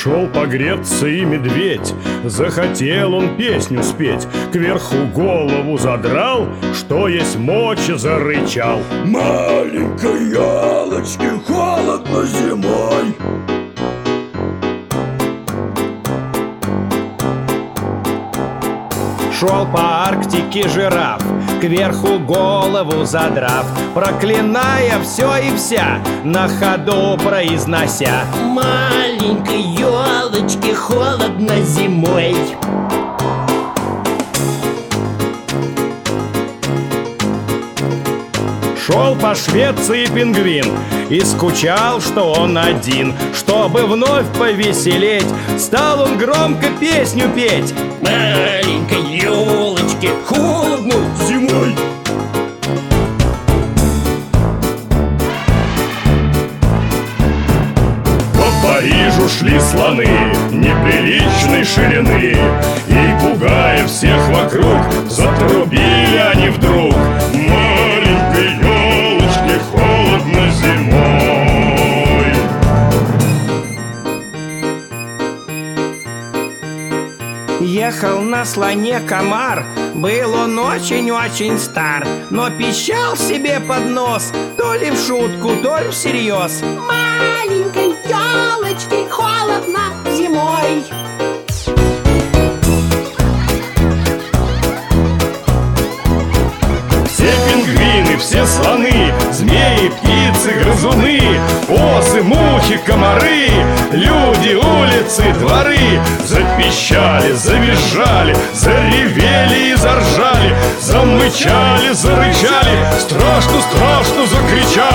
Шел погреться и медведь, захотел он песню спеть, кверху голову задрал, что есть мочи, зарычал: маленькой елочке холодно зимой. Шел по Арктике жираф, кверху голову задрав, проклиная все и вся, на ходу произнося: маленькой елочке холодно зимой. Шел по Швеции пингвин и скучал, что он один. Чтобы вновь повеселеть, стал он громко песню петь: маленькой елочке холодно Зимой. По Парижу шли слоны неприличной ширины, и, пугая всех вокруг, затрубили они вдруг: маленькой елочке холодно зимой. Ехал на слоне комар, был он очень-очень стар, но пищал себе под нос, то ли в шутку, то ли всерьез: маленькой елочке холодно зимой. Все пингвины, все слоны, змеи, птицы, грызуны, осы, мухи, комары, люди, улицы, дворы запищали, завизжали, заревели и заржали, замычали, зарычали, страшно-страшно закричали.